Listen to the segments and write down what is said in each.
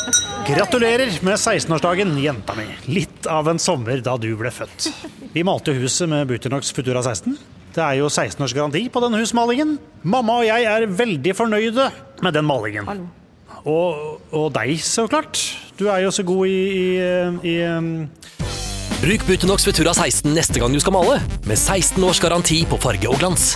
Gratulerer med 16-årsdagen, jenta mi. Litt av en sommer da du ble født. Vi malte huset med Butonox Futura 16. Det jo 16 års garanti på den husmalingen. Mamma og jeg veldig fornøyde med den malingen. Og deg, så klart. Du jo så god i Bruk Butonox Futura 16 neste gang du skal male, med 16 års garanti på farge og glans.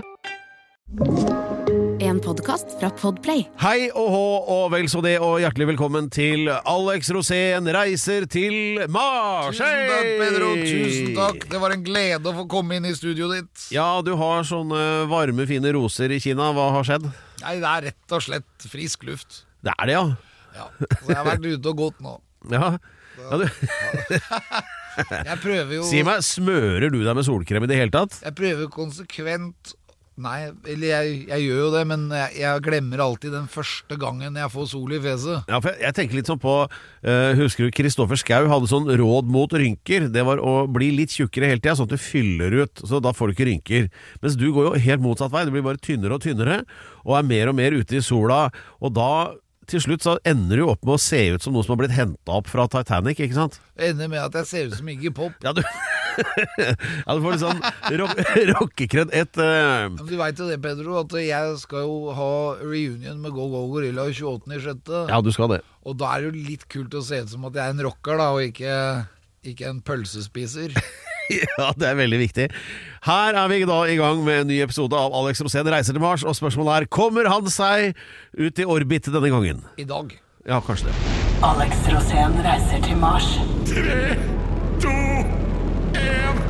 En podcast fra Podplay. Hei og hå, og vel så det, og hjertelig velkommen til Alex Rosén reiser til Mars. Tusen takk, Pedro, tusen takk. Det var en glede å få komme inn i studioet ditt. Ja, du har sånne varme, fine roser i Kina. Hva har skjedd? Nei, det rett og slett frisk luft. Det det, ja. Ja, så jeg har vært ute og gått nå. Ja, du... Jeg prøver jo... Si meg, smører du deg med solkrem i det hele tatt? Jeg prøver konsekvent... Nei, eller jeg gjør jo det, men jeg glemmer alltid den første gangen jeg får sol i fjeset. Ja, for jeg tenker litt sånn på, husker du Kristoffer Schau hadde sånn råd mot rynker? Det var å bli litt tjukkere hele tiden, sånn at du fyller ut, så da får du ikke rynker. Mens du går jo helt motsatt vei, du blir bare tynnere og tynnere, og mer og mer ute i sola, og da... Til slutt så ender du opp med å se ut som noe som har blitt hentet opp fra Titanic, ikke sant? Det ender med at jeg ser ut som Iggy Pop. Ja, du får litt sånn rockekred. Men du vet jo det, Pedro, at jeg skal jo ha reunion med Go Go Gorilla 28.6. Ja, du skal det. Og da det jo litt kult å se ut som at jeg en rocker da, og ikke en pølsespiser. Ja, det veldig viktig. Her vi da i gang med en ny episode av Alex Rosén reiser til Mars, og spørsmålet kommer han seg ut i orbit denne gangen? I dag. Ja, kanskje det. Alex Rosén reiser til Mars. 3, 2, 1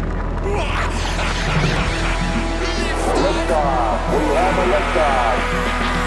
Liftoff. We have a liftoff.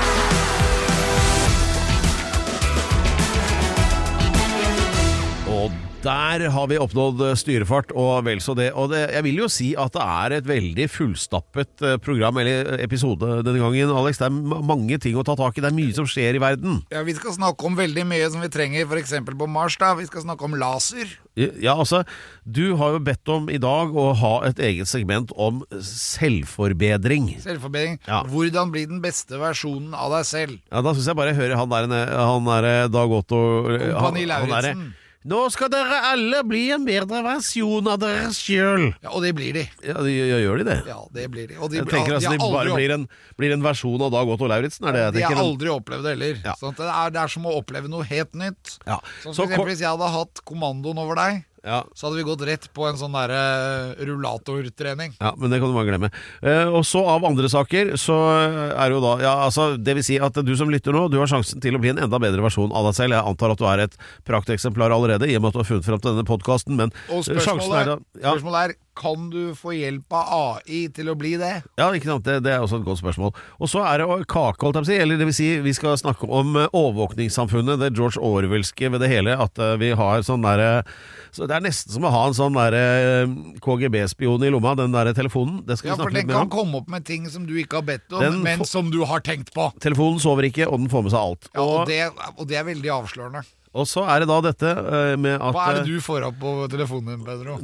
Og der har vi oppnådd styrefart og vel så det. Og jeg vil jo si at det et veldig fullstappet program eller episode denne gangen, Alex. Det mange ting å ta tak i. Det mye som skjer i verden. Ja, vi skal snakke om veldig mye som vi trenger, for eksempel på Mars da. Vi skal snakke om laser. Ja, altså, du har jo bedt om i dag å ha et eget segment om selvforbedring. Selvforbedring. Ja. Hvordan bli den beste versjonen av deg selv? Ja, da synes jeg bare hører han der Dag Otto... Kompani Lauritzen. Nå skal dere alle bli en bedre versjon av dere selv. Ja, og det blir de. Ja, gjør de det? Ja, det blir de. Og Jeg tenker altså de bare blir en versjon av Dag Otto Lauritzen, det jeg tenker? De har aldri opplevd det heller. Ja. Sånn at det som å oppleve noe helt nytt. Ja. Som for eksempel hvis jeg hadde hatt kommandoen over deg, ja. Så hadde vi gått rett på en sånn der rullatortrening. Ja, men det kan du bare glemme. Og så av andre saker, så jo da, ja, altså, det vil si at du som lytter nå, du har sjansen til å bli en enda bedre versjon av deg selv. Jeg antar at du et prakteksemplar allerede, i og med at du har funnet frem til denne podcasten, men og spørsmålet kan du få hjelp av AI til å bli det? Ja, ikke sant, det også et godt spørsmål. Og så det kake, holdt jeg på å si, eller det vil si, vi skal snakke om overvåkningssamfunnet, det George Orwellske ved det hele, at vi har sånn der, så det nesten som å ha en sånn der KGB-spion i lomma, den der telefonen. Det skal vi snakke litt mer om. Ja, for den kan komme opp med ting som du ikke har bedt om, men som du har tenkt på. Telefonen sover ikke, og den får med seg alt. Ja, og det veldig avslørende. Og så det da dette med at... Hva det du får opp på telefonen din, Pedro?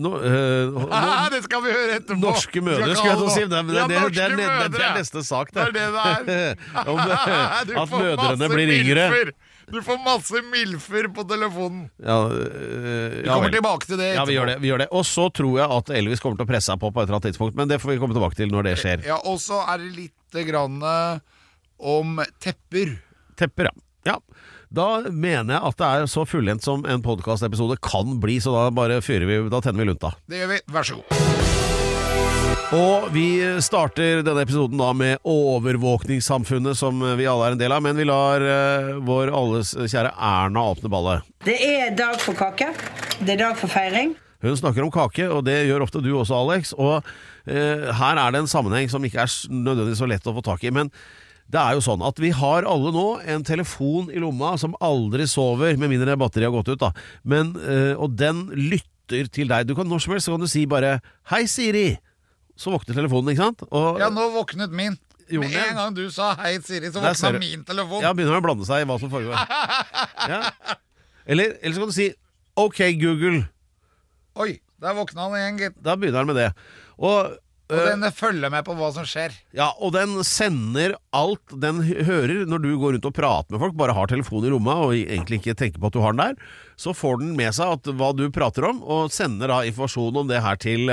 Det skal vi høre etterpå! Norske mødre, skulle jeg til å si. Det neste sak, det. Det om at mødrene blir yngre. Du får masse milfer på telefonen. Ja, vi kommer tilbake til det etterpå. Ja, vi gjør det. Og så tror jeg at Elvis kommer til å presse seg på et eller annet tidspunkt, men det får vi komme tilbake til når det skjer. Ja, og så det litt grann om tepper. Tepper, ja. Da mener jeg at det så fullendt som en podcast-episode kan bli, så da bare da tenner vi lunta. Det gjør vi, vær så god. Og vi starter denne episoden da med overvåkningssamfunnet som vi alle en del av, men vi lar vår alles kjære Erna åpne ballet. Det dag for kake, det dag for feiring. Hun snakker om kake, og det gjør ofte du også, Alex, og her det en sammenheng som ikke nødvendigvis så lett å få tak i, men det jo sånn at vi har alle nå en telefon i lomma som aldri sover, med mindre batteriet har gått ut da. Men, og den lytter til deg. Du kan når som helst, så kan du si bare «Hei Siri!» Så våkner telefonen, ikke sant? Og, ja, nå våknet min. Med en gang du sa «Hei Siri», så våknet min telefon. Ja, begynner å blande seg i hva som foregår. Ja. Eller så kan du si «Ok, Google». Oi, der våknet han igjen, gitt. Da begynner han med det. Og Og den følger med på hva som skjer. Ja, og den sender alt den hører når du går rundt og prater med folk, bare har telefonen i lomma og egentlig ikke tenker på at du har den der, så får den med seg at hva du prater om, og sender da informasjon om det her til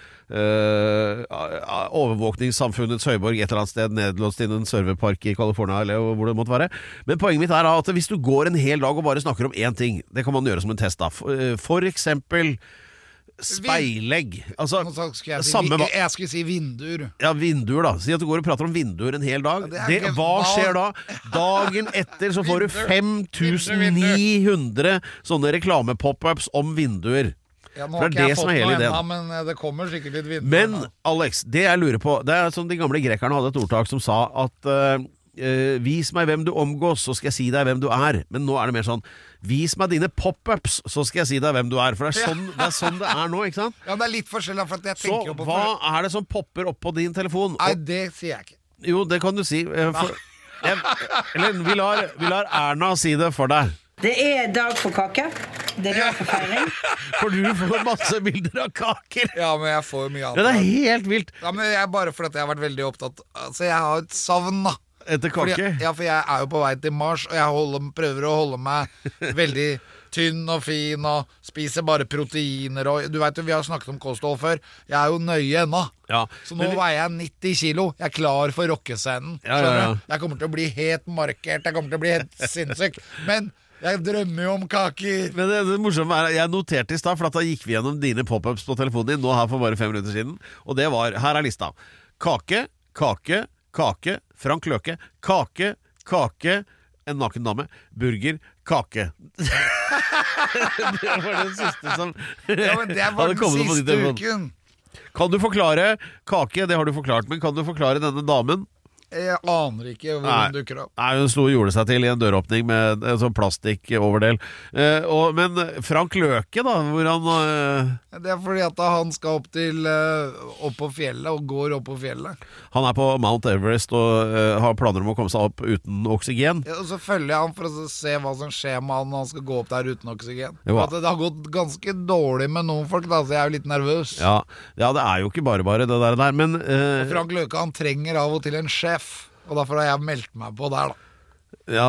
overvåkningssamfunnets høyborg et eller annet sted nedlåst i en serverpark i California eller hvor det måtte være. Men poenget mitt er at hvis du går en hel dag og bare snakker om én ting, det kan man gjøre som en test da. For eksempel speilegg. Altså, jeg skulle si vinduer. Ja, vinduer da. Si at du går og prater om vinduer en hel dag. Hva skjer da? Dagen etter så får du 5900 sånne reklamepop-ups om vinduer. Ja, nå har ikke jeg fått noe enda, men det kommer sikkert litt vinduer. Men Alex, det jeg lurer på, det er som de gamle grekerne hadde et ordtak som sa at vis meg hvem du omgås, så skal jeg si deg hvem du er. Men nå er det mer sånn, vis meg dine pop-ups, så skal jeg si deg hvem du er. For det er sånn det er nå, ikke sant? Ja, det er litt forskjellig, for at jeg tenker så på hva er det som popper opp på din telefon? Nei, det sier jeg ikke. Jo, det kan du si. Eller vi lar Erna si det for deg. Det er dag for kake. Det er dag for feiring. For du får masse bilder av kaker. Ja, men jeg får mye annet. Det er helt vilt. Ja, men jeg bare fordi jeg har vært veldig opptatt. Altså, jeg har et savn da. Etter kake? For jeg er jo på vei til Mars, og jeg prøver å holde meg veldig tynn og fin, og spiser bare proteiner, og du vet jo, vi har snakket om kosthold før. Jeg er jo nøye ennå. Ja, så nå veier jeg 90 kilo. Jeg er klar for rockescenen. Ja. Jeg kommer til å bli helt markert, jeg kommer til å bli helt sinnssyk. Men jeg drømmer jo om kaker. Men det morsomme er, jeg noterte i stad, for da gikk vi gjennom dine pop-ups på telefonen din nå her for bare 5 minutter siden, og det var, her er lista. Kake, kake, kake, Frank Løke, kake, kake, en naken dame, burger, kake. Det var den siste som ja, men det var den siste uken. Kan du forklare kake? Det har du forklart, men kan du forklare denne damen? Jeg aner ikke hvor hun dukker opp. Nei, hun sto og gjorde seg til i en døråpning med en sånn plastikk-overdel. Men Frank Løke da, hvor han... Det er fordi at han skal opp på fjellet, og går opp på fjellet. Han er på Mount Everest og har planer om å komme seg opp uten oksygen. Ja, og så følger jeg han for å se hva som skjer med han når han skal gå opp der uten oksygen. Ja. Det har gått ganske dårlig med noen folk da, så jeg er jo litt nervøs. Ja, det er jo ikke bare det der, men... Frank Løke, han trenger av og til en sjef. Og derfor har jeg meldt meg på der da. Ja,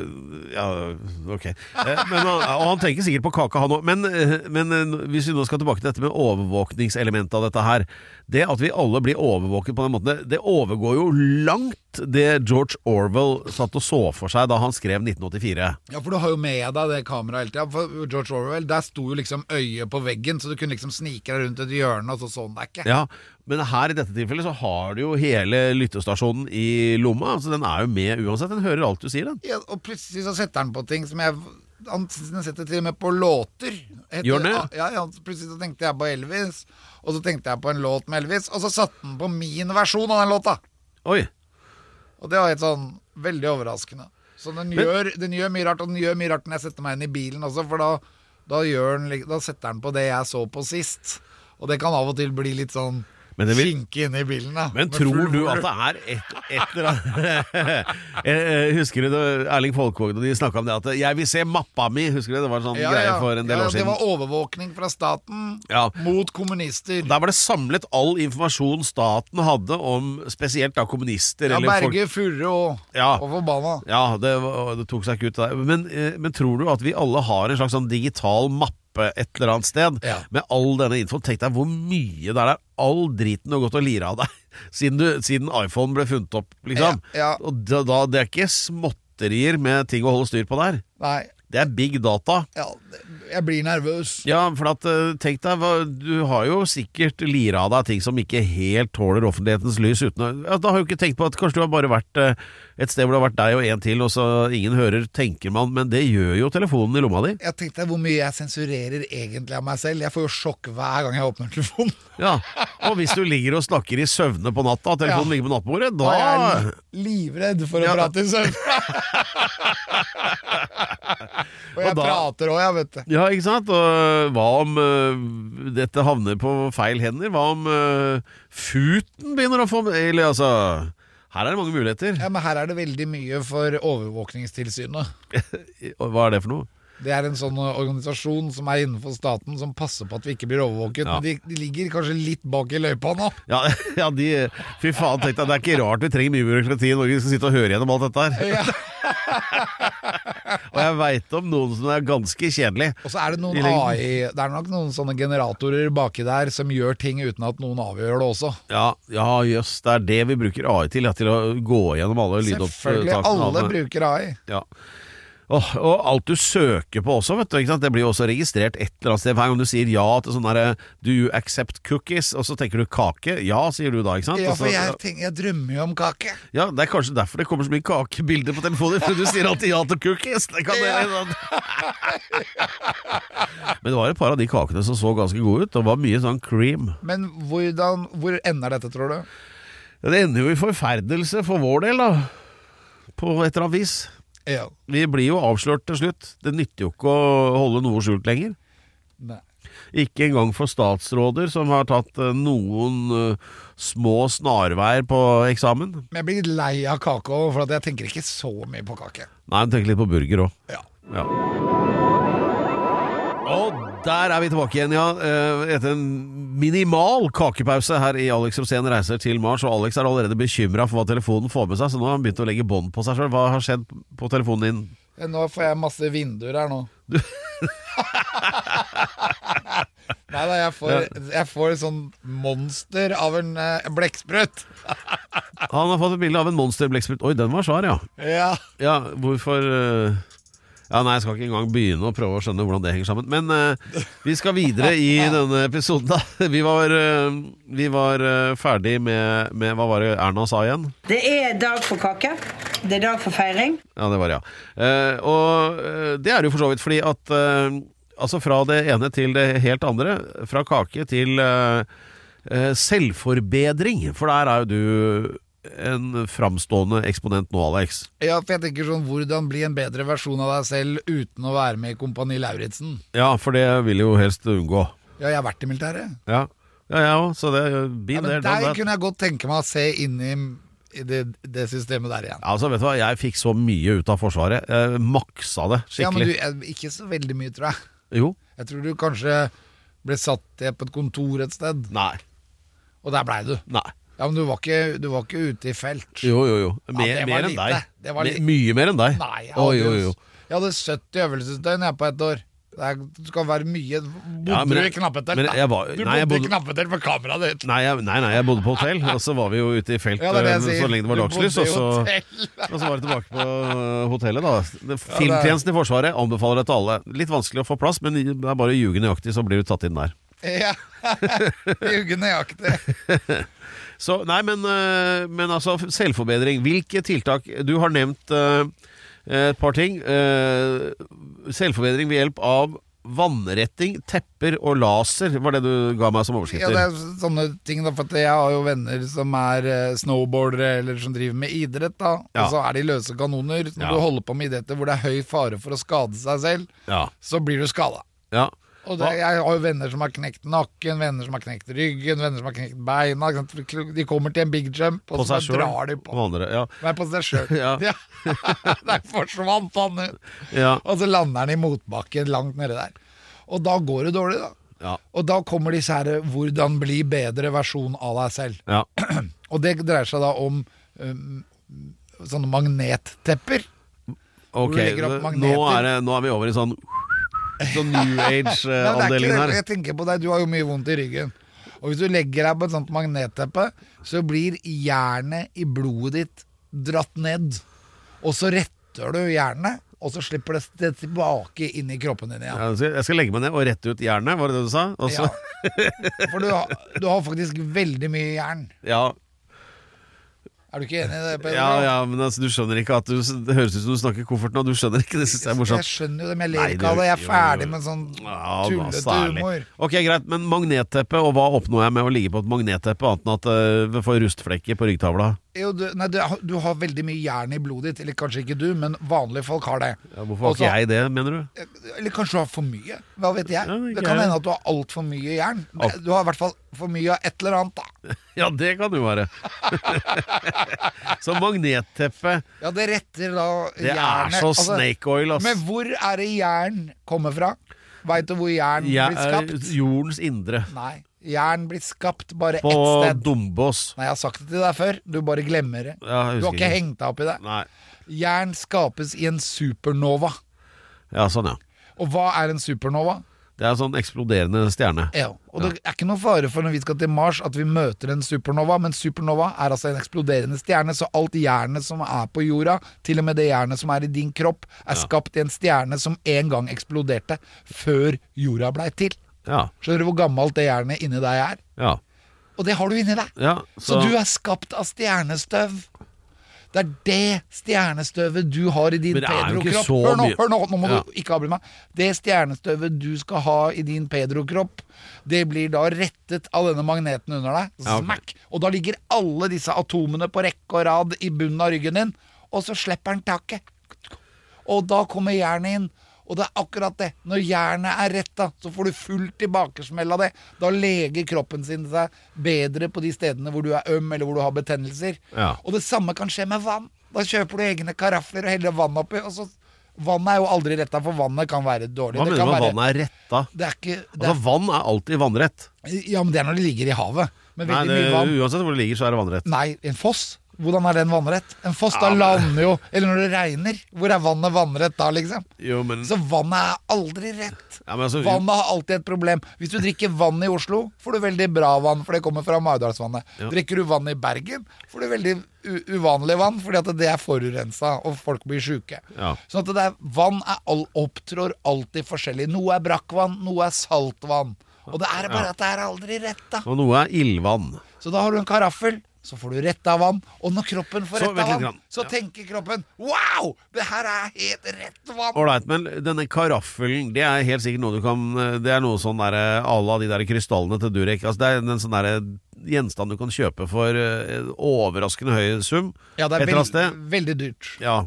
ok. Og han tenker sikkert på kaka han også. Men hvis vi nå skal tilbake til dette med overvåkningselementet av dette her, det at vi alle blir overvåket på den måten, det overgår jo langt det George Orwell satt og så for seg da han skrev 1984. Ja, for du har jo med deg det kameraet hele tiden. For George Orwell, der sto jo liksom øyet på veggen, så du kunne liksom snike deg rundt et hjørne, og sånn det er ikke. Ja, men her i dette tilfellet så har du jo hele lyttestasjonen i lomma, så den er jo med uansett, den hører alt du sier den. Ja, og plutselig så setter han på ting som han setter til og med på låter. Gjør det? Ja, plutselig så tenkte jeg på Elvis, og så tenkte jeg på en låt med Elvis, og så satte han på min versjon av den låta. Oi. Og det var helt sånn veldig overraskende. Så den gjør mye rart, og den gjør mye rart når jeg setter meg inn i bilen også, for da setter den på det jeg så på sist. Og det kan av og til bli litt sånn skinke inne i bilen da. Men tror du at det er et eller annet husker du Erling Folkvåg da de snakket om det at jeg vil se mappa mi, husker du det var sånn greie for en del år siden. Det var overvåkning fra staten mot kommunister. Der var det samlet all informasjon staten hadde om spesielt da kommunister eller Berge, Furre og forbanna. Ja, det tok seg ikke ut der. Men tror du at vi alle har en slags sånn digital mappe et eller annet sted med all denne infoen? Tenk deg hvor mye der all driten du har gått og liret av deg siden iPhone ble funnet opp liksom. Og da, det er ikke småtterier med ting å holde styr på der. Nei. Det er big data. Ja, jeg blir nervøs. Ja, for at, tenk deg, du har jo sikkert liret av deg ting som ikke helt tåler offentlighetens lys uten da har jo ikke tenkt på at kanskje du har bare vært et sted hvor det har vært deg og en til, og så ingen hører, tenker man, men det gjør jo telefonen i lomma di. Jeg tenkte hvor mye jeg sensurerer egentlig av meg selv. Jeg får jo sjokk hver gang jeg åpner telefonen. Ja, og hvis du ligger og snakker i søvne på natta, og telefonen ligger på nattbordet, da er jeg livredd for å prate i søvn. Og jeg prater også, jeg vet det. Ja, ikke sant? Og hva om dette havner på feil hender? Hva om futen begynner å få... Eller altså... Her er det mange muligheter. Ja, men her er det veldig mye for overvåkningstilsynet. Hva er det for noe? Det er en sånn organisasjon som er innenfor staten som passer på at vi ikke blir overvåket. Men de ligger kanskje litt bak i løypa nå. Ja, fy faen, tenkte jeg, det er ikke rart vi trenger mye byråkrati i Norge. Vi skal sitte og høre gjennom alt dette her. Ja. Og jeg vet om noen som er ganske kjedelig. Og så er det noen AI, det er nok noen sånne generatorer baki der som gjør ting uten at noen avgjør det også. Ja, jøss, det er det vi bruker AI til, til å gå gjennom alle lydopptakene. Selvfølgelig, alle bruker AI. Ja. Og alt du søker på også, vet du, ikke sant? Det blir jo også registrert et eller annet sted. Hver gang du sier ja til sånn der do you accept cookies, og så tenker du kake, ja, sier du da, ikke sant? Ja, for jeg drømmer jo om kake. Ja, det er kanskje derfor det kommer så mye kakebilder på telefonen, for du sier alltid ja til cookies. Det kan Men det var et par av de kakene som så ganske gode ut. Det var mye sånn cream. Men hvor ender dette, tror du? Ja, det ender jo i forferdelse for vår del, da. På et eller annet vis. Ja. Vi blir jo avslørt til slutt. Det nytter jo ikke å holde noe skjult lenger. Nei. Ikke engang for statsråder som har tatt noen små snarveier på eksamen. Men jeg blir litt lei av kake også, for jeg tenker ikke så mye på kake. Nei, jeg tenker litt på burger også. Ja. Og der er vi tilbake igjen, ja. Etter en minimal kakepause her i Alex Rosén reiser til Mars. Og Alex er allerede bekymret for hva telefonen får med seg, så nå har han begynt å legge bånd på seg selv. Hva har skjedd på telefonen din? Nå får jeg masse vinduer her nå. Neida, jeg får sånn monster av en blekksprut. Han har fått et bilde av en monster-blekksprut. Oi, den var svær, ja. Ja, hvorfor... Ja, nei, jeg skal ikke engang begynne å prøve å skjønne hvordan det henger sammen. Men vi skal videre i denne episoden da. Vi var ferdig med hva var det Erna sa igjen? Det er dag for kake. Det er dag for feiring. Ja, det var det, ja. Og det er jo for så vidt fordi at altså fra det ene til det helt andre, fra kake til selvforbedring, for der er jo du en framstående eksponent nå, Alex. Ja, for jeg tenker sånn, hvordan bli en bedre versjon av deg selv uten å være med i Kompani Lauritzen? Ja, for det vil jo helst unngå. Ja, jeg har vært i militæret. Ja, så det men der kunne jeg godt tenke meg å se inn i det systemet der igjen. Altså, vet du hva, jeg fikk så mye ut av forsvaret. Jeg maksa det skikkelig. Ja, men ikke så veldig mye, tror jeg. Jo. Jeg tror du kanskje ble satt på et kontor et sted. Nei. Og der ble du. Nei. Ja, men du var ikke ute i felt. Jo. Mer enn deg. Mye mer enn deg. Nei, jeg hadde 70 øvelsesdøgn på et år. Det skal være mye. Bodde du i Knappetel? Du bodde i Knappetel på kameraet ditt. Nei, jeg bodde på hotell. Og så var vi jo ute i felt så lenge det var dagslys. Og så var det tilbake på hotellet da. Filmtjenesten i Forsvaret anbefaler det til alle. Litt vanskelig å få plass, men det er bare ljuge nøyaktig, så blir du tatt inn der. Ja, ljuge nøyaktig. Så, nei, men altså, selvforbedring. Hvilke tiltak? Du har nevnt et par ting. Selvforbedring ved hjelp av vannretting, tepper og laser, var det du ga meg som overskrifter. Ja, det er sånne ting da, for jeg har jo venner som er snowboardere eller som driver med idrett da, og så er de løse kanoner. Når du holder på med idretter hvor det er høy fare for å skade seg selv, så blir du skadet. Ja. Og jeg har jo venner som har knekt nakken, venner som har knekt ryggen, venner som har knekt beina. De kommer til en big jump, og så drar de på. Nei, på seg selv. Der forsvant han ut. Og så lander han i motbakken langt nede der. Og da går det dårlig da. Og da kommer disse her, hvordan bli bedre versjon av deg selv. Og det dreier seg da om sånne magnettepper. Ok, nå er vi over i sånn New Age-avdelingen her. Jeg tenker på deg, du har jo mye vondt i ryggen. Og hvis du legger deg på et sånt magnetteppe, så blir jernet i blodet ditt dratt ned. Og så retter du jernet, og så slipper det tilbake inn i kroppen din igjen. Jeg skal legge meg ned og rette ut jernet, var det du sa? Ja. For du har faktisk veldig mye jern. Ja. Er du ikke enig i det, Peder? Ja, men altså, du skjønner ikke at det høres ut som du snakker koffert nå. Du skjønner ikke, det synes jeg er morsomt. Jeg skjønner jo det, men jeg ler ikke av det. Jeg er ferdig med sånn tullete humor. Ok, greit, men magnetteppe, og hva oppnår jeg med å ligge på et magnetteppe, annet enn at vi får rustflekker på ryggtavla? Jo, du har veldig mye jern i blodet ditt. Eller kanskje ikke du, men vanlige folk har det. Ja, hvorfor har ikke jeg det, mener du? Eller kanskje du har for mye. Hva vet jeg? Ja, det kan hende at du har alt for mye jern. Du har i hvert fall for mye av et eller annet da. Ja, det kan jo være. Så magnetteppe. Ja, det retter da Det jernet. så snake oil, ass. Men hvor er det jern kommer fra? Vet du hvor jern blir skapt? Jordens indre. Nei, jern blir skapt bare På ett sted. Dombås. Nei, jeg har sagt det til deg før. Du bare glemmer det. Ja, jeg Du har husker ikke hengt deg opp i det. Nei. Jern skapes i en supernova. Ja, sånn ja. Og hva er en supernova? Det er en sånn eksploderende stjerne. Ja, og det er ikke noe fare for når vi skal til Mars at vi møter en supernova, men supernova er altså en eksploderende stjerne, så alt jernet som er på jorda, til og med det jernet som er i din kropp, er skapt i en stjerne som en gang eksploderte før jorda ble til. Ja, Skjønner du hvor gammelt det jernet inni deg er? ja. Og det har du inni deg. Ja, Så du er skapt av stjernestøv. Det er det stjernestøvet du har i din Men det er jo ikke pedrokropp. så mye. Hør nå må Ja. du ikke avbryte meg. Det stjernestøvet du skal ha i din pedrokropp, det blir da rettet av denne magneten under deg. Ja, ok. Smack! Og da ligger alle disse atomene på rekke og rad i bunnen av ryggen din, og så slipper den taket. Og da kommer jernet inn. Og det er akkurat det. Når jernet er retta, så får du full tilbakesmell av det. Da leger kroppen sin seg bedre på de stedene hvor du er øm, eller hvor du har betennelser. Ja. Og det samme kan skje med vann. Da kjøper du egne karafler og heller vann oppi. Og så, vannet er jo aldri retta, for vannet kan være dårlig. Hva det mener kan du med være, vannet er retta? det er ikke det Altså, vann er alltid vannrett. Ja, men det er når det ligger i havet. Med Nei, veldig mye vann. uansett hvor det ligger, så er det vannrett. Nei, en foss. Hvordan er den vannrett? En foss, da lander jo. Eller når det regner. Hvor er vannet vannrett da, liksom? Jo, men, Så vannet er aldri rett. ja, men altså, Vannet har alltid et problem. Hvis du drikker vann i Oslo, får du veldig bra vann, for det kommer fra Maridalsvannet. Ja. Drikker du vann i Bergen, får du veldig uvanlig vann, fordi at det er forurensa, og folk blir syke. Ja. Sånn at vann opptrår alltid forskjellig. Noe er brakkvann, noe er saltvann. Og det er bare at det er aldri rett, da. Og noe er ildvann. Så da har du en karaffel, så får du rett av vann. Og når kroppen får Så, rett vent av litt vann, grann. så tenker kroppen wow, det her er helt rett vann. Ålreit, men denne karaffelen, det er helt sikkert noe du kan. Det er noe sånn der à la de der krystallene til Durek. Altså, det er en sånn der gjenstand du kan kjøpe for overraskende høy sum. Ja, det et er eller annet sted. veldig dyrt. Ja.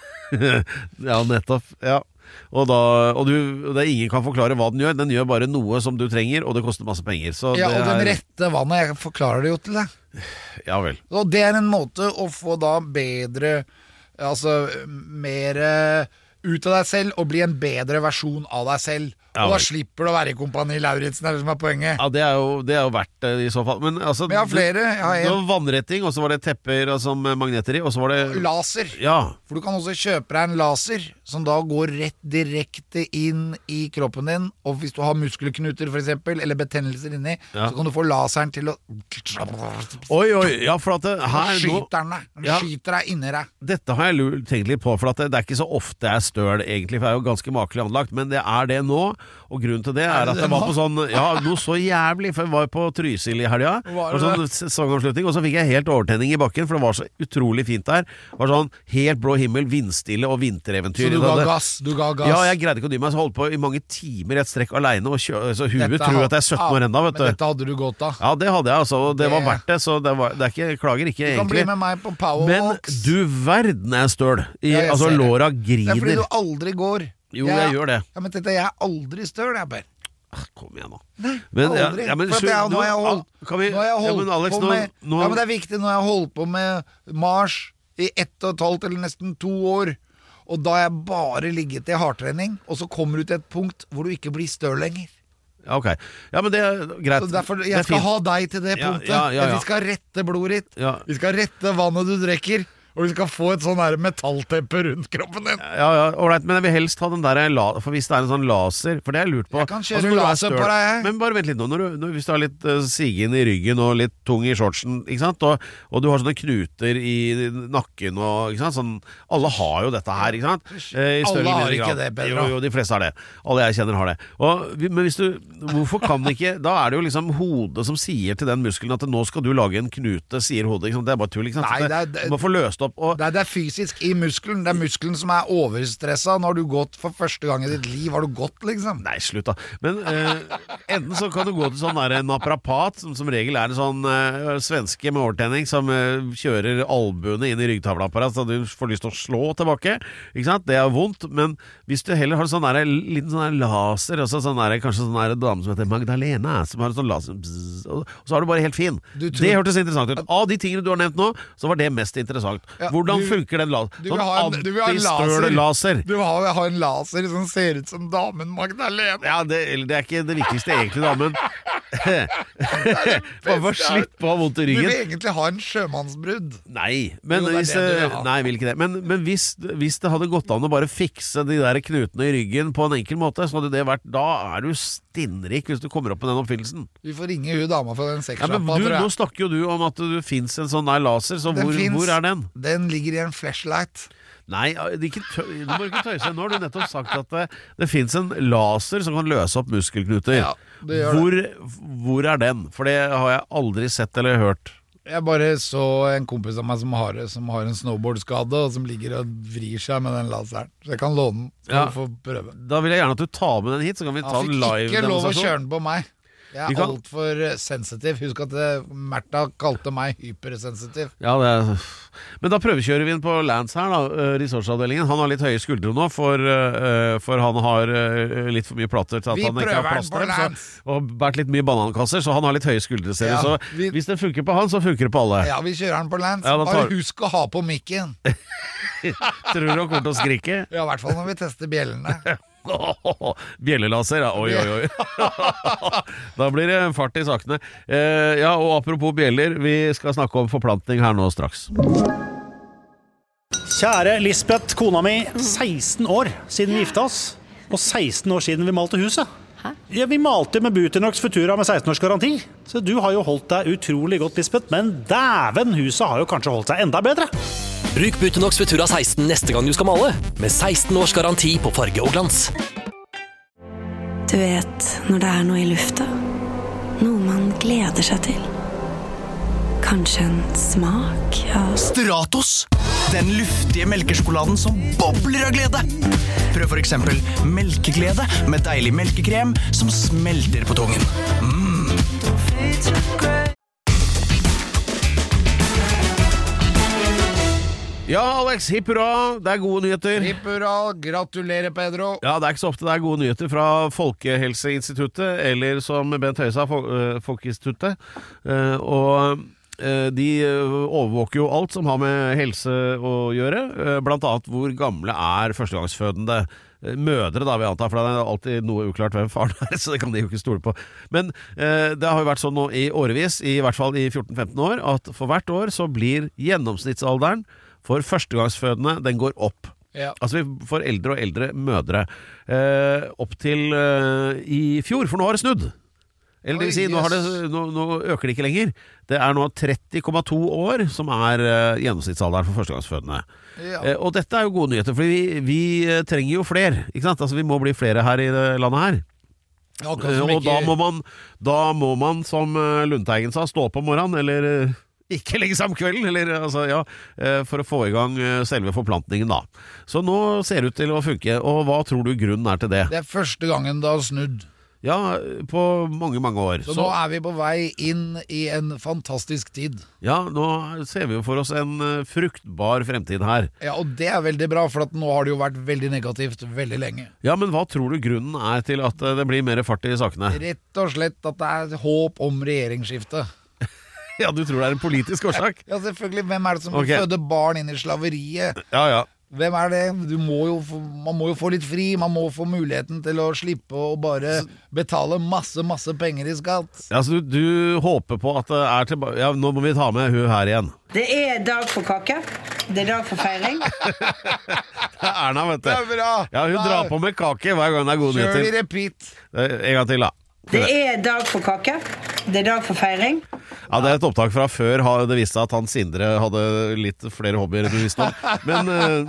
Ja, nettopp. Ja. Og det er ingen kan forklare hva den gjør. Den gjør bare noe som du trenger, og det koster masse penger. Så Ja, det og den er, rette vannet, jeg forklarer det jo til deg. ja vel. Og det er en måte å få da bedre, altså mer ut av deg selv, og bli en bedre versjon av deg selv. Ja, Og da vel. slipper du å være i Kompani Lauritzen, er det som er poenget. Ja, det er jo verdt det i så fall. Men altså, Men jeg har flere. Jeg har det en var vannretting, og så var det tepper altså, med magneter i, og så var det laser. Ja. For du kan også kjøpe deg en laser som da går rett direkte inn i kroppen din. Og hvis du har muskelknuter for eksempel, eller betennelser inni, Ja. så kan du få laseren til å Oi, ja, for at det, her nå skyter den deg. Den Ja. skyter deg inni deg. Dette har jeg tenkt litt på, for at det er ikke så ofte jeg er støl, egentlig, for jeg er jo ganske makelig anlagt, men det er det nå, og grunnen til det er det at det jeg var nå? på sånn, ja, noe så jævlig, for jeg var på Trysil i helga, Var og det sånn sesongavslutning, og så fikk jeg helt overtenning i bakken, for det var så utrolig fint der. Det var sånn helt blå himmel, vindstille og vintereventyr. Så du Det ga hadde- gass. Du ga gass. Ja, jeg greide ikke å dy meg, så jeg holdt på i mange timer i et strekk alene, og så huet Dette tror had- at jeg er 17 år enda, vet Men du. dette hadde du godt av. Ja, det hadde jeg, altså, og det var Det- verdt det, så det er ikke, jeg klager ikke Du kan bli egentlig. med meg på Men Powerwalks. du verden er støl. Ja, jeg Altså, ser det. låra Det er fordi griner. du aldri går. Jo, jeg gjør det. Ja, men dette, jeg er aldri støl, jeg, Per. Kom igjen nå. Nei, Men, ja, aldri. ja, men, For at slutt, nå har jeg holdt, kan vi, nå har jeg ja, holdt men Alex, på nå, med nå, Ja, men det er viktig. Nå har jeg holdt på med Mars i 1,5 eller nesten 2 år. Og da har jeg bare ligget i hardtrening, og så kommer du til et punkt hvor du ikke blir støl lenger. ja, ok. Ja, men det er greit. Så derfor, Det er jeg skal fint. ha deg til det Ja, punktet. ja. Vi skal rette blodet ditt. Ja. Vi skal rette vannet du drikker. Og vi skal få et sånn her metallteppe rundt kroppen din. Ja, ålreit, men jeg vil helst ha den der for hvis det er en sånn laser, for det har jeg lurt på. Jeg kan kjøre Altså, når du er laser støl- på deg, jeg. Men bare vent litt nå, hvis du har litt sigen i ryggen og litt tung i shortsen, ikke sant, og du har sånne knuter i nakken og, ikke sant, sånn, alle har jo dette her, ikke sant? I større Alle eller har mindre ikke grad. det, Pedro. Jo, de fleste har det. Alle jeg kjenner har det. Men hvis hvorfor kan ikke, da er det jo liksom hodet som sier til den muskelen at nå skal du lage en knute, sier hodet, ikke sant? Det er bare tull, ikke sant? Nei, Så det er- du må få løst nettopp. Og Det er fysisk i muskelen. Det er muskelen som er overstressa. Nå har du gått for første gang i ditt liv. Har du gått, liksom? Nei, slutt da. Men enten så kan du gå til sånn der naprapat, som regel er en sånn svenske med overtenning, som kjører albuene inn i ryggtavleapparat, så du får lyst til å slå tilbake. Ikke sant? Det er vondt, men hvis du heller har sånn der, liten sånn der laser, også sånn der, kanskje sånn der dame som heter Magdalena, som har en sånn laser, bzz, og så er du bare helt fin. Det hørtes interessant ut. Av de tingene du har nevnt nå, så var det mest interessant. Hvordan funker den laseren? Sånn antistøl-laser. Du vil ha en laser som ser ut som damen Magdalena. Ja, det er ikke det viktigste egentlig, da, men bare for slippe å ha vondt i ryggen. Du vil egentlig ha en sjømannsbrudd. Nei, men Jo, nei, vil ikke det. Men hvis det hadde gått an å bare fikse de der knutene i ryggen på en enkel måte, så hadde det vært, da er du stinnrik hvis du kommer opp med den oppfyllelsen. Vi får ringe hun dama fra den Ja, sexshoppa, men nå snakker jo du om at det finnes en sånn der laser, så hvor er den? Den ligger i en flashlight. Nei, du må ikke tøyse. Nå har du nettopp sagt at det finnes en laser som kan løse opp muskelknuter. Ja, det gjør hvor er den? For det har jeg aldri sett eller hørt. Jeg bare så en kompis av meg som har en snowboardskade, og som ligger og vrir seg med den laseren. Så jeg kan låne den, så Ja. du får prøve. Da vil jeg gjerne at du tar med den hit, så kan vi ta Han en fikk ikke lov å live-demonstrasjon. kjøre den på meg. Jeg Vi er kan- altfor sensitiv. Husk at Märtha kalte meg hypersensitiv. Ja, men da prøvekjører vi inn på Lance her da, resortsavdelingen. Han har litt høye skuldre nå, for han har litt for mye plater til at Vi han ikke har prøver plass den på til dem, Lance. og bært litt mye banankasser, så han har litt høye skuldre, ser Ja, du. Så vi- hvis det funker på han, så funker det på alle. Ja, vi kjører den på Lance. Ja, da tar- Bare husk å ha på mikken. Tror du han kommer til å skrike? Ja, i hvert fall når vi tester bjellene. Bjellelaser, ja. Oi. Da blir det fart i sakene. Ja, og apropos bjeller, vi skal snakke om forplantning her nå straks. Kjære Lisbeth, kona mi, 16 år siden vi gifta oss, og 16 år siden vi malte huset. Ja, vi malte med Buternox Futura med 16 års garanti, så du har jo holdt deg utrolig godt, Lisbeth, men dæven, huset har jo kanskje holdt seg enda bedre. Bruk Buternox Futura 16 neste gang du skal male, med 16 års garanti på farge og glans. Du vet når det er noe i lufta, noe man gleder seg til. Kanskje en smak av Stratos, den luftige melkesjokoladen som bobler av glede. Prøv for eksempel melkeglede med deilig melkekrem som smelter på tungen. Ja, Alex, hipp hurra, det er gode nyheter. Hipp hurra, gratulerer, Pedro. Ja, det er ikke så ofte det er gode nyheter fra Folkehelseinstituttet, eller som Bent Høie sa, Folkeinstituttet. De overvåker jo alt som har med helse å gjøre, blant annet hvor gamle er førstegangsfødende mødre, da vil jeg anta, for det er alltid noe uklart hvem faren er, så det kan de jo ikke stole på. Men det har jo vært sånn nå i årevis, i hvert fall i 14-15 år, at for hvert år så blir gjennomsnittsalderen for førstegangsfødende, den går opp. Ja. Altså vi får eldre og eldre mødre. Opp til i fjor, for nå har det snudd. Eller det vil si, nå øker det ikke lenger. Det er nå 30,2 år som er gjennomsnittsalderen for førstegangsfødende. Ja. Og dette er jo gode nyheter, for vi trenger jo flere, ikke sant? Altså vi må bli flere her i det landet her. Ja, som Og ikke- da må man, som Lundteigen sa, stå opp om morgenen, eller ikke legge seg om kvelden, eller, altså, ja, for å få i gang selve forplantningen da. Så nå ser det ut til å funke, og hva tror du grunnen er til det? Det er første gangen det har snudd. Ja, på mange, mange år. Så nå er vi på vei inn i en fantastisk tid. Ja, nå ser vi jo for oss en fruktbar fremtid her. Ja, og det er veldig bra, for at nå har det jo vært veldig negativt veldig lenge. Ja, men hva tror du grunnen er til at det blir mer fart i sakene? Rett og slett at det er håp om regjeringsskifte. Ja, du tror det er en politisk årsak? Ja, selvfølgelig. Hvem er det som vil føde barn inn i slaveriet? Ja. Hvem er det? Man må jo få litt fri. Man må få muligheten til å slippe å bare betale masse penger i skatt. Ja, så du håper på at det er tilbake. Ja, nå må vi ta med hun her igjen. Det er dag for kake. Det er dag for feiring. Det er Erna, vet du. Det er bra. Ja, hun drar på med kake hver gang det er gode Kjør i nyheter. repeat. En gang til da. Det er dag for kake. Det er dag for feiring. Ja, det er et opptak fra før. Det viste seg at han Sindre hadde litt flere hobbyer enn du visste om. Men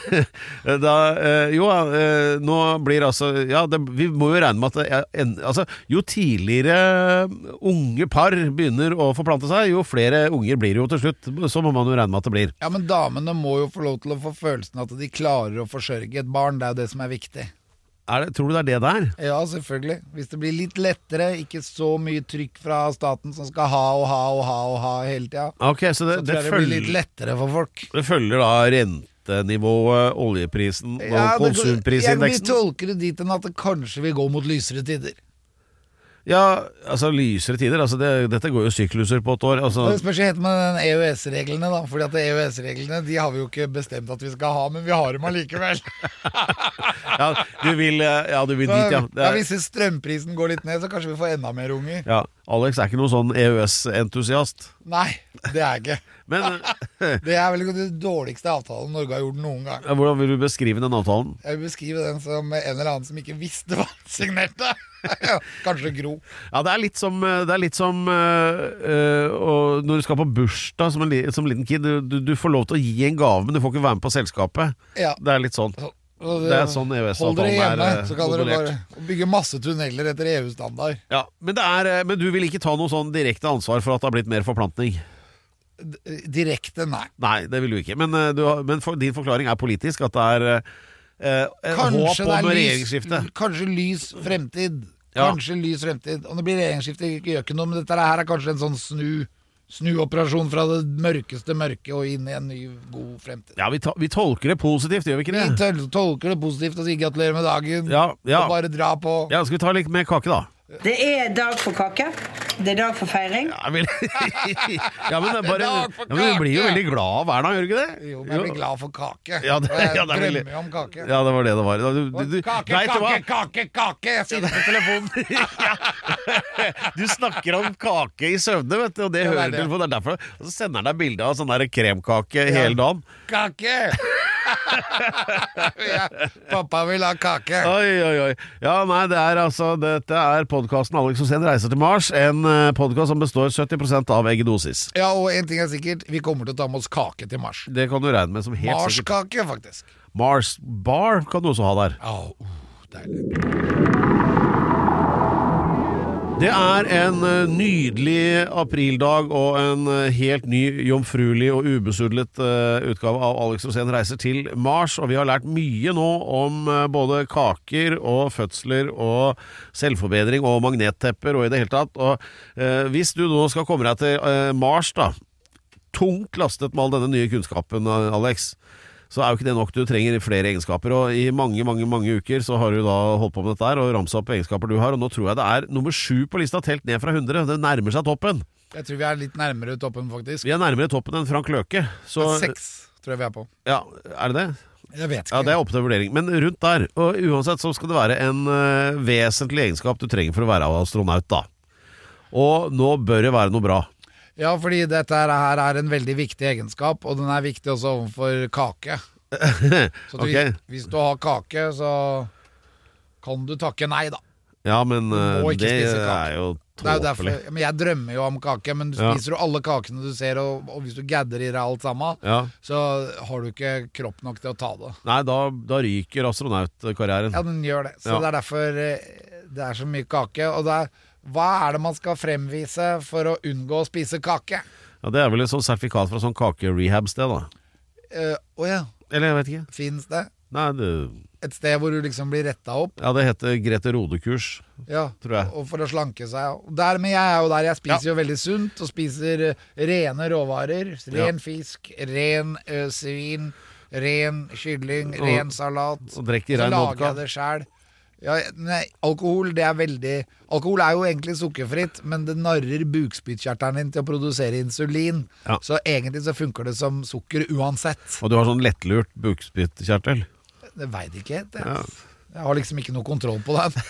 nå blir vi må jo regne med at jo tidligere unge par begynner å forplante seg, jo flere unger blir jo til slutt. Så må man jo regne med at det blir. Ja, men damene må jo få lov til å få følelsen at de klarer å forsørge et barn. Det er jo det som er viktig. Tror du det er det der? Ja, selvfølgelig. Hvis det blir litt lettere, ikke så mye trykk fra staten som skal ha hele tiden, okay, så tror jeg det blir litt lettere for folk. Det følger da rentenivået, oljeprisen og konsumprisindeksen? Vi tolker det dit enn at det kanskje vil gå mot lysere tider. Ja, lysere tider, dette går jo sykluser på et år. Det spørs helt med den EØS-reglene da, fordi at EØS-reglene, de har vi jo ikke bestemt at vi skal ha, men vi har dem allikevel. Du vil dit, ja. Hvis strømprisen går litt ned, så kanskje vi får enda mer unger. Ja, Alex er ikke noen sånn EØS-entusiast. Nei, det er ikke. Men det er vel den dårligste avtalen Norge har gjort noen gang. Hvordan vil du beskrive den avtalen? Jeg vil beskrive den som en eller annen som ikke visste hva han signerte. Kanskje Gro. Ja, det er litt som når du skal på bursdag som liten kid. Du får lov til å gi en gave, men du får ikke være med på selskapet. Ja. Det er litt sånn. Det er sånn EØS-avtalen hold dere hjemme, så kan dere bare bygge masse tunneler etter EU-standard. Ja, men du vil ikke ta noe sånn direkte ansvar for at det har blitt mer forplantning? Direkte, nei. Nei, det vil du ikke. Men din forklaring er politisk, at det er håp om regjeringsskifte. Kanskje lys fremtid. Kanskje lys fremtid. Om det blir regjeringsskifte, gjør ikke noe, men dette her er kanskje en sånn snuoperasjon fra det mørkeste mørke og inn i en ny, god fremtid. Ja, vi tolker det positivt, gjør vi ikke det? Vi tolker det positivt og sier gratulerer med dagen. Og bare dra på. Ja, skal vi ta litt mer kake da? Det er dag for kake. Det er dag for feiring. Men du blir jo veldig glad av hver dag, gjør du ikke det? Jo, men jeg blir glad for kake. Jeg drømmer jo om kake. Ja, det var det var. Kake! Jeg sitter på telefonen. Du snakker om kake i søvne, vet du, og det hører telefonen. Det er derfor. Og så sender han deg bilder av sånn der kremkake hele dagen. Kake! Pappa vil ha kake. Oi. Ja, nei, dette er podcasten Alex Rosén reiser til Mars. En podcast som består 70% av eggedosis. Ja, og en ting er sikkert, vi kommer til å ta med oss kake til Mars. Det kan du regne med som helt Mars-kake, faktisk. Mars bar kan du også ha der. Deilig. Det er en nydelig aprildag og en helt ny, jomfruelig og ubesudlet utgave av Alex Rosén reiser til Mars, og vi har lært mye nå om både kaker og fødsler og selvforbedring og magnettepper og i det hele tatt. Og hvis du nå skal komme deg til Mars da, tungt lastet med all denne nye kunnskapen, Alex, så er jo ikke det nok. Du trenger flere egenskaper, og i mange uker så har du da holdt på med dette her og ramset opp egenskaper du har, og nå tror jeg det er nummer 7 på lista, telt ned fra 100. Det nærmer seg toppen. Jeg tror vi er litt nærmere toppen, faktisk. Vi er nærmere toppen enn Frank Løke. 6 tror jeg vi er på. Ja, er det det? Jeg vet ikke. Ja, det er opp til vurdering, men rundt der. Og uansett så skal det være en vesentlig egenskap du trenger for å være astronaut da. Og nå bør det være noe bra. Ja, fordi dette her er en veldig viktig egenskap, og den er viktig også overfor kake. Så hvis du har kake, så kan du takke nei da. Ja, men det er jo tåpelig. Men jeg drømmer jo om kake, men du spiser jo alle kakene du ser, og hvis du gadder i deg alt sammen, så har du ikke kropp nok til å ta det. Nei, da ryker astronautkarrieren. Ja, den gjør det. Så det er derfor det er så mye kake, og hva er det man skal fremvise for å unngå å spise kake? Ja, det er vel et sånt sertifikat fra sånn kake-rehab-sted da. Eller jeg vet ikke. Finnes det? Nei, et sted hvor du liksom blir rettet opp? Ja, det heter Grete Rode-kurs, tror jeg. Og for å slanke seg. Men jeg er jo der, jeg spiser jo veldig sunt, og spiser rene råvarer. Ren fisk, ren svin, ren kylling, ren salat. Og drikker ren vodka. Så lager jeg det selv. Ja, nei, alkohol er jo egentlig sukkerfritt, men det narrer bukspyttkjertelen din til å produsere insulin. Så egentlig så funker det som sukker uansett. Og du har sånn lettlurt bukspyttkjertel? Det vet jeg ikke. Jeg har liksom ikke noe kontroll på den.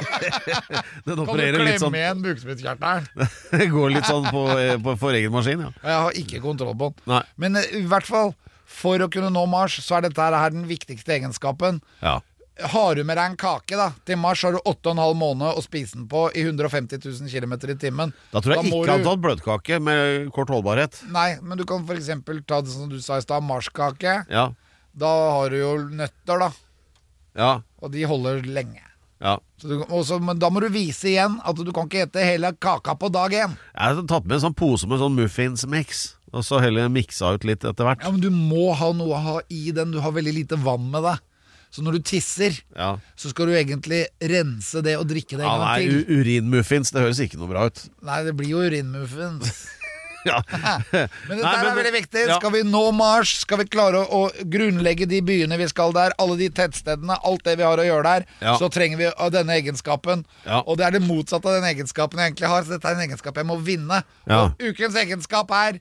Den kan du klemme igjen bukspyttkjertelen? Det går litt sånn på egen maskin, Jeg har ikke kontroll på den. Nei. Men i hvert fall, for å kunne nå Mars, så er dette her den viktigste egenskapen. Ja. har du med deg en kake da til Mars, har du 8,5 måneder å spise den på i 150 000 kilometer i timen. Da tror jeg ikke han tatt bløtkake med kort holdbarhet. Nei, men du kan for eksempel ta det som du sa i sted, marskake. Ja. Da har du jo nøtter da. Ja. Og de holder lenge. Ja. Men da må du vise igjen at du kan ikke ete hele kaka på dag 1. Jeg har tatt med en sånn pose med sånn muffinsmix, og så heller miksa ut litt etter hvert. Ja, men du må ha noe å ha i den. Du har veldig lite vann med deg. Så når du tisser, så skal du egentlig rense det og drikke det en gang til. Urinmuffins, det høres ikke noe bra ut. Nei, det blir jo urinmuffins. Men dette er veldig viktig. Skal vi nå Mars, skal vi klare å grunnlegge de byene vi skal der, alle de tettstedene, alt det vi har å gjøre der, så trenger vi denne egenskapen. Og det er det motsatte av den egenskapen jeg egentlig har. Så dette er en egenskap jeg må vinne. Og ukens egenskap er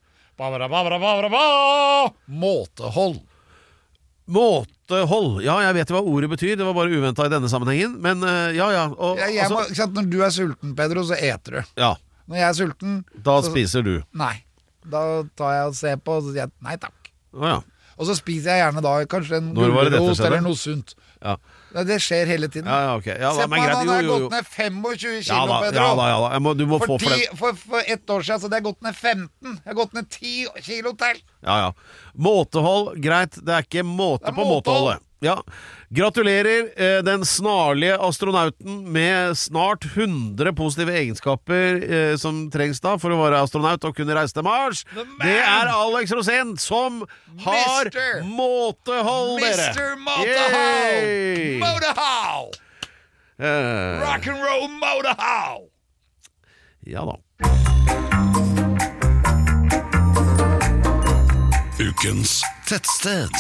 måtehold. Måtehold. Ja, jeg vet jo hva ordet betyr. Det var bare uventet i denne sammenhengen. Men når du er sulten, Pedro, så eter du. Ja. Når jeg er sulten, da spiser du. Nei. Da tar jeg og ser på og sier nei takk. Ja. Og så spiser jeg gjerne da kanskje en gulrot eller noe sunt. Ja. Det skjer hele tiden. Okay. Se på han har gått ned 25 kilo, Pedro. Du må få for det. For 1 år siden så det har gått ned 15. Jeg har gått ned 10 kilo til. Ja. Måtehold, greit. Det er ikke måte på måteholdet. Ja. Gratulerer den snarlige astronauten med snart 100 positive egenskaper som trengs da for å være astronaut og kunne reise til Mars. Det er Alex Rosén som har måtehold, dere. Mr. Måtehold! Måtehold! Rock'n'roll måtehold! Ja da. Ukens tettsted.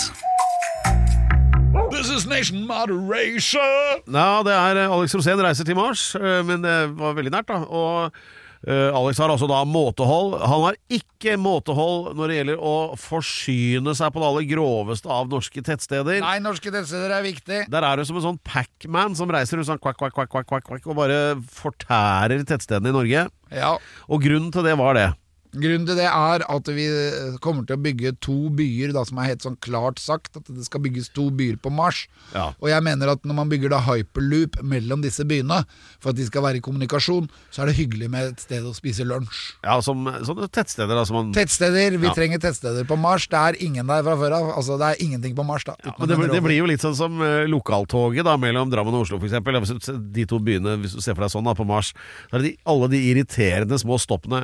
This is Nation Moderation. Ja, det er Alex Rosén reiser til Mars, men det var veldig nært da. Og Alex har altså da måtehold. Han har ikke måtehold når det gjelder å forsyne seg på det aller groveste av norske tettsteder. Nei, norske tettsteder er viktig. Der er det som en sånn Pac-Man som reiser ut sånn kvakk, og bare fortærer tettstedene i Norge. Ja. Og grunnen til det var det. Grunnen til det er at vi kommer til å bygge 2 byer da, som er helt sånn klart sagt at det skal bygges 2 byer på Mars. Og jeg mener at når man bygger da hyperloop mellom disse byene for at de skal være i kommunikasjon, så er det hyggelig med et sted å spise lunsj. Ja, sånne tettsteder da, som man... Tettsteder, vi trenger tettsteder på Mars. Det er ingen der fra før av. Altså, det er ingenting på Mars da. Men det blir jo litt sånn som lokaltoget da, mellom Drammen og Oslo for eksempel. De 2 byene, hvis du ser for deg sånn da, på Mars, så er det alle de irriterende små stoppene.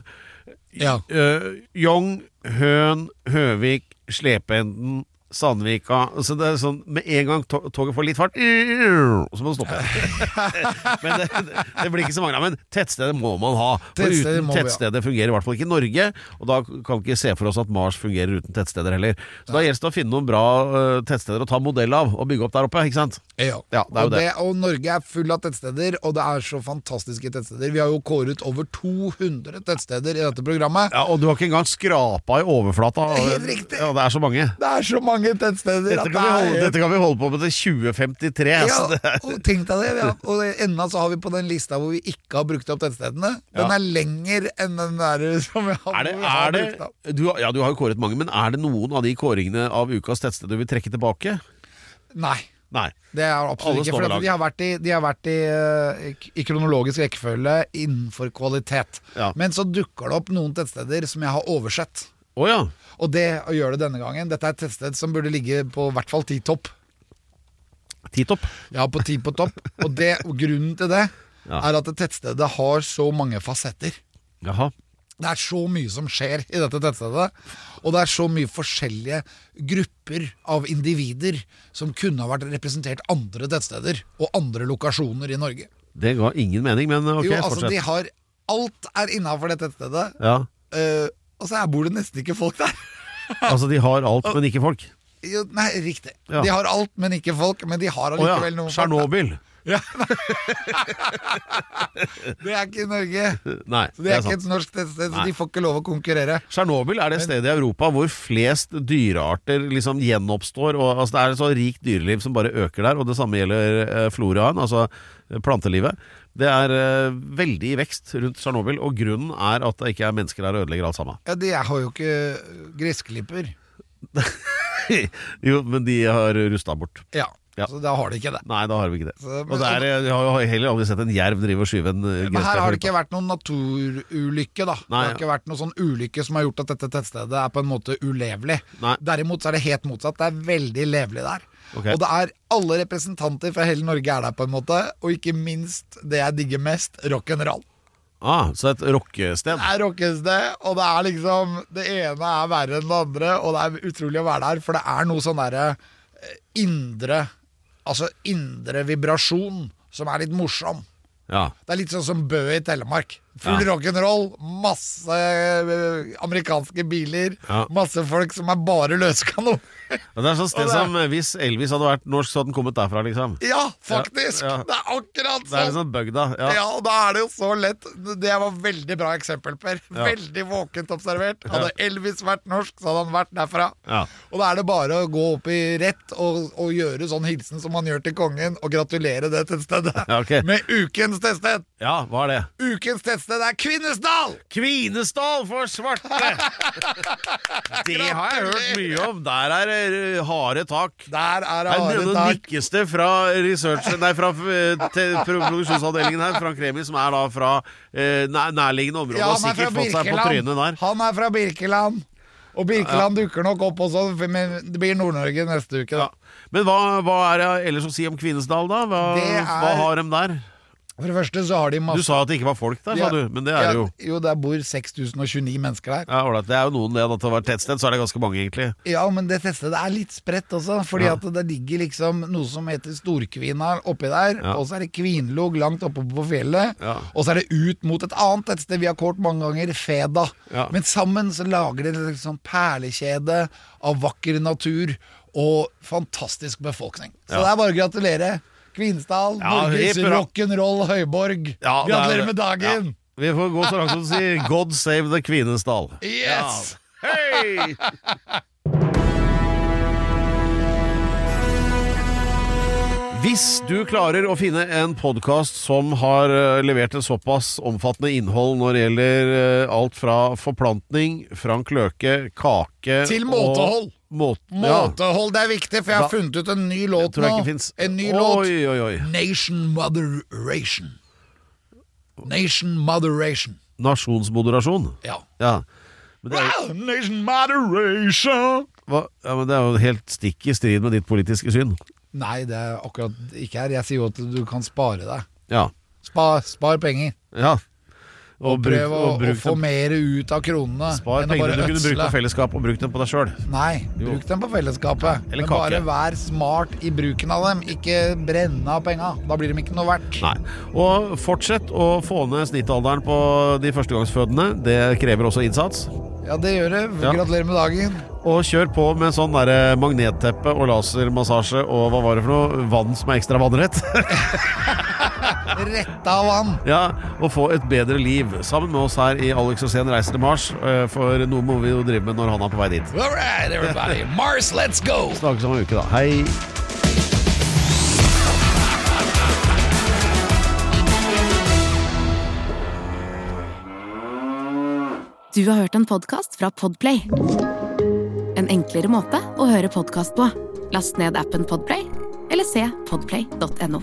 Jong, Høen, Høvik, Slependen, Sandvika. Så det er sånn, med en gang toget får litt fart, så må det stoppe. Men det blir ikke så mange. Men tettstedet må man ha. For uten tettstedet fungerer i hvert fall ikke Norge. Og da kan vi ikke se for oss at Mars fungerer uten tettsteder heller. Så da gjelder det å finne noen bra tettsteder å ta modell av og bygge opp der oppe, ikke sant? Ja, det er jo det. Og Norge er full av tettsteder, og det er så fantastiske tettsteder. Vi har jo kåret over 200 tettsteder i dette programmet. Ja, og du har ikke engang skrapa i overflata. Helt riktig. Ja, det er så mange. Det er så mange tettsteder. Dette kan vi holde på med til 2053. Ja, og tenk deg det. Og enda så har vi på den lista hvor vi ikke har brukt opp tettstedene. Den er lenger enn den der som vi har brukt opp. Du har jo kåret mange, men er det noen av de kåringene av ukas tettsted du vil trekke tilbake? Nei. Det er absolutt ikke, for de har vært i kronologisk rekkefølge innenfor kvalitet. Men så dukker det opp noen tettsteder som jeg har oversett. Og det gjør det denne gangen. Dette er et tettsted som burde ligge på hvert fall 10-topp. 10-topp? Ja, på 10 på topp. Og grunnen til det er at tettstedet har så mange fasetter. Jaha. Det er så mye som skjer i dette tettstedet, og det er så mye forskjellige grupper av individer som kunne ha vært representert andre tettsteder og andre lokasjoner i Norge. Det ga ingen mening, men ok, fortsett. Altså, alt er innenfor det tettstedet, og så bor det nesten ikke folk der. Altså, de har alt, men ikke folk? Nei, riktig. De har alt, men ikke folk, men de har allikevel noen folk. Chernobyl. Ja. Det er ikke i Norge. Nei, så det er ikke et norsk tettsted, så de får ikke lov å konkurrere. Chernobyl er det stedet i Europa hvor flest dyrearter liksom gjenoppstår, og altså, det er et så rikt dyreliv som bare øker der, og det samme gjelder floraen, altså plantelivet. Det er veldig i vekst rundt Chernobyl, og grunnen er at det ikke er mennesker der og ødelegger alt sammen. Ja, de har jo ikke gressklipper. Jo, men de har rustet bort. Ja. Så da har de ikke det. Nei, da har vi ikke det. Så, og jeg har jo heller aldri sett en jerv drive og skyve en Men her har det ikke vært noen naturulykke da. Nei, det har ikke vært noen sånn ulykke som har gjort at dette tettstedet er på en måte ulevelig. Nei. Derimot så er det helt motsatt. Det er veldig levelig der. Okay. Og det er alle representanter fra hele Norge er der på en måte. Og ikke minst det jeg digger mest, rock'n'roll. Så et rockested. Det er rockested, og det er liksom det ene er verre enn det andre. Og det er utrolig å være der. For det er noe sånn derre indre vibrasjon som er litt morsom. Det er litt sånn som Bø i Telemark. Full rock'n'roll, masse amerikanske biler, masse folk som er bare løskanon. Det er sånn sted som hvis Elvis hadde vært norsk, så hadde den kommet derfra, liksom. Ja, faktisk! Det er akkurat sånn. Det er litt sånn bug, da. Ja, og da er det jo så lett. Det var veldig bra eksempel, Per. Veldig våkent observert. Hadde Elvis vært norsk, så hadde han vært derfra. Og da er det bare å gå opp i rett og gjøre sånn hilsen som man gjør til kongen, og gratulere det tettstedet med ukens tettsted. Ja, hva er det? Ukens tettsted er Kvinesdal! Kvinesdal for svarte! Det har jeg hørt mye om. Der er det harde tak. Der er det harde tak. Det nikkeste fra produksjonsavdelingen her, Frank Remi, som er da fra nærliggende områder, og sikkert fått seg på trynet der. Han er fra Birkeland. Og Birkeland dukker nok opp også, men det blir Nord-Norge neste uke da. Men hva er det ellers å si om Kvinesdal da? Hva har de der? For det første så har de masse... Du sa at det ikke var folk der, sa du, men det er jo... Jo, der bor 6029 mennesker der. Ja, det er jo noen det, at det var et tettsted, så er det ganske mange egentlig. Ja, men det tettstedet er litt spredt også, fordi at det ligger liksom noe som heter Storkvina oppi der, og så er det Kvinlog langt oppe på fjellet, og så er det ut mot et annet tettsted vi har kort mange ganger, Feda. Men sammen så lager det liksom perlekjede av vakker natur og fantastisk befolkning. Så det er bare å gratulere. Kvinesdal, Norges rock'n'roll høyborg. Gratulerer med dagen. Vi får gå så langt som å si God save the Kvinesdal. Yes! Hei! Hvis du klarer å finne en podcast som har levert en såpass omfattende innhold når det gjelder alt fra forplantning, Frank Løke, kake til måtehold. Måtehold, det er viktig, for jeg har funnet ut en ny låt nå. En ny låt. Nation Moderation. Nation Moderation. Nasjonsmoderasjon? Ja. Nation Moderation. Men det er jo helt stikk i strid med ditt politiske syn. Nei, det er akkurat ikke her. Jeg sier jo at du kan spare deg. Ja. Spar penger. Ja. Og prøv å få mer ut av kronene. Spar pengene du kunne brukt på fellesskap og brukt dem på deg selv. Nei, bruk dem på fellesskapet. Men bare vær smart i bruken av dem. Ikke brenne av penga. Da blir de ikke noe verdt. Nei. Og fortsett å få ned snittalderen på de førstegangsfødende. Det krever også innsats. Ja, det gjør det. Gratulerer med dagen. Og kjør på med sånn der magnetteppe og lasermassasje og hva var det for noe? Vann som er ekstra vannrett. Retta vann. Ja, og få et bedre liv. Sammen med oss her i Alex Rosén reiser til Mars, for noe må vi jo drive med når han er på vei dit. All right, everybody. Mars, let's go! Snakkes om en uke da. Hei! Du har hørt en podcast fra Podplay. En enklere måte å høre podcast på. Last ned appen Podplay, eller se podplay.no.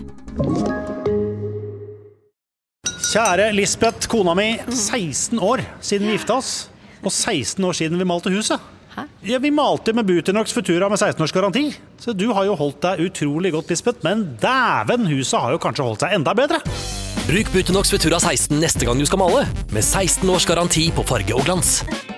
Kjære Lisbeth, kona mi, 16 år siden vi gifta oss, og 16 år siden vi malte huset. Ja, vi malte med Butonox Futura med 16 års garanti, så du har jo holdt deg utrolig godt, Lisbeth, men dæven, huset har jo kanskje holdt seg enda bedre. Bruk Butonox Futura 16 neste gang du skal male, med 16 års garanti på farge og glans.